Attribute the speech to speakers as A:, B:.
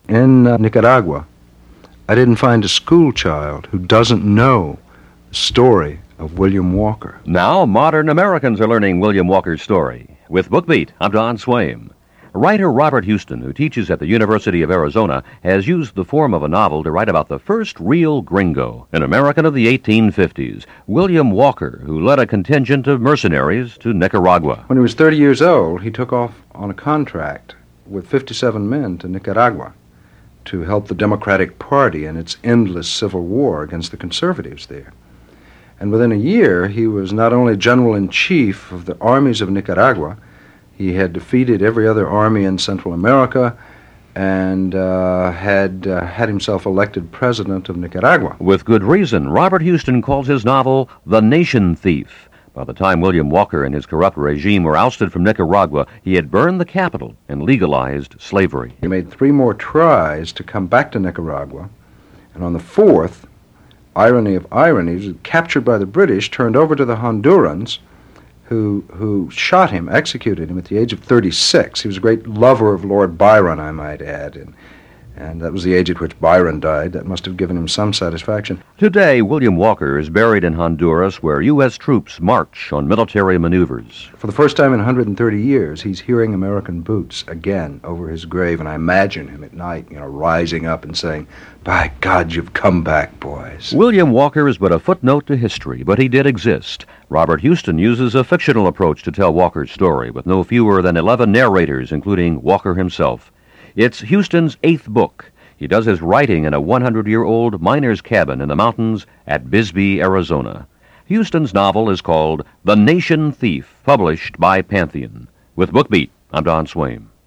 A: In Nicaragua, I didn't find a school child who doesn't know the story of William Walker.
B: Now, modern Americans are learning William Walker's story. With BookBeat, I'm Don Swaim. Writer Robert Houston, who teaches at the University of Arizona, has used the form of a novel to write about the first real gringo, an American of the 1850s, William Walker, who led a contingent of mercenaries to Nicaragua.
A: When he was 30 years old, he took off on a contract with 57 men to Nicaragua to help the Democratic Party in its endless civil war against the conservatives there. And within a year, he was not only General-in-Chief of the armies of Nicaragua, he had defeated every other army in Central America and had himself elected president of Nicaragua.
B: With good reason, Robert Houston calls his novel The Nation Thief. By the time William Walker and his corrupt regime were ousted from Nicaragua, he had burned the capital and legalized slavery.
A: He made 3 more tries to come back to Nicaragua, and on the 4th, irony of ironies, he was captured by the British, turned over to the Hondurans, who shot him, executed him at the age of 36. He was a great lover of Lord Byron, I might add, and that was the age at which Byron died. That must have given him some satisfaction.
B: Today, William Walker is buried in Honduras, where U.S. troops march on military maneuvers.
A: For the first time in 130 years, he's hearing American boots again over his grave, and I imagine him at night, rising up and saying, "By God, you've come back, boys."
B: William Walker is but a footnote to history, but he did exist. Robert Houston uses a fictional approach to tell Walker's story, with no fewer than 11 narrators, including Walker himself. It's Houston's 8th book. He does his writing in a 100-year-old miner's cabin in the mountains at Bisbee, Arizona. Houston's novel is called The Nation Thief, published by Pantheon. With BookBeat, I'm Don Swaim.